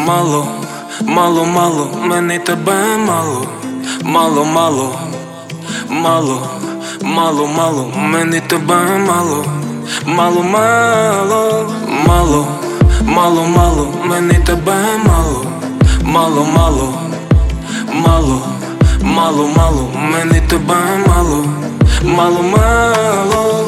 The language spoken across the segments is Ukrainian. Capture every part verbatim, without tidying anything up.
Мало, мало, мало, мені тебе мало, мало, мало, мало, мало, мало, мені тебе мало, мало, мало, мало, мало, мало, мені тебе мало, мало, мало, мало, мало, мало, мені тебе мало, мало, мало.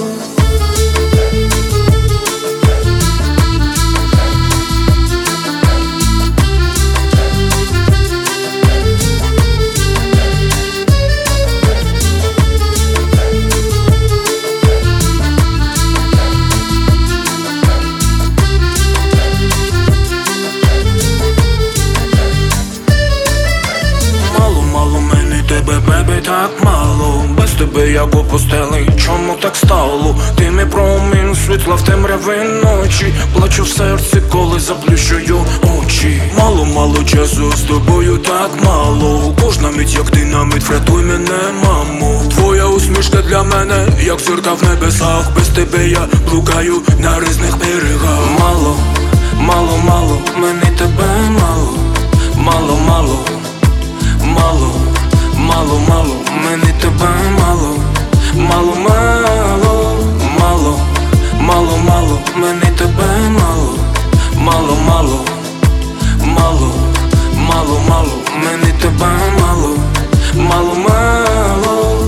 Бебі, так мало, без тебе як у постелі, чому так стало? Ти мій промінь світла в темряві ночі, плачу в серці, коли заплющую очі. Мало, мало часу з тобою, так мало, кожна мить як динамит, врятуй мене, мамо. Твоя усмішка для мене, як зірка в небесах, без тебе я блукаю на різних берегах. Мало, мало, мало, мені тебе мало, мало, мало, мало, мало, мало, мені тебе мало, мало, мало, мало, мало, мало, мені тебе мало, мало, мало, мало, мало, мало, мені тебе мало, мало, мало.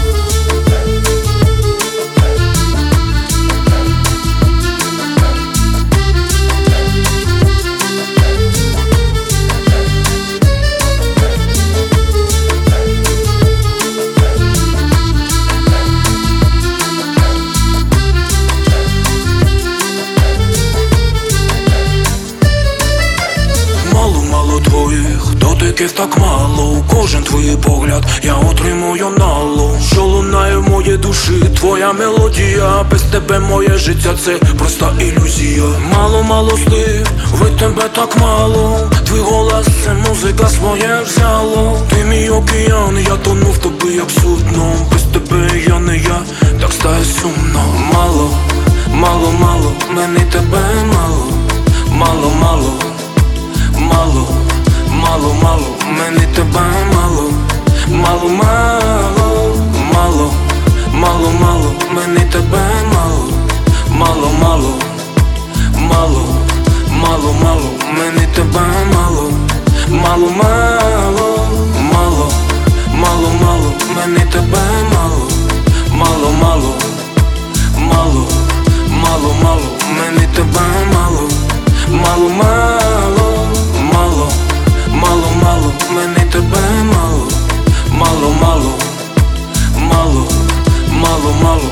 Твоїх дотиків так мало, кожен твій погляд я отримую нало. Що лунає в моїй душі, твоя мелодія, без тебе моє життя це просто ілюзія. Мало, мало слів, від тебе так мало, твій голос це музика своє взяло. Ти мій океан, я тону в тобі як судно, без тебе я не я, так стає сумно. Мало, мало, мало, мені тебе мало, мало, мало, мало, мало, мало, мені тебе мало, мало, мало, мало, мало, мало, мені тебе мало, мало, мало, мало, мало, мало, мені тебе мало, мало, мало, мало, мало, мало, мені тебе мало, мало, мало, мало, мало, мало, мені тебе мало, мало, мало, мало, мало, мало, мені тебе мало, мало, мало, мало, мало, мало,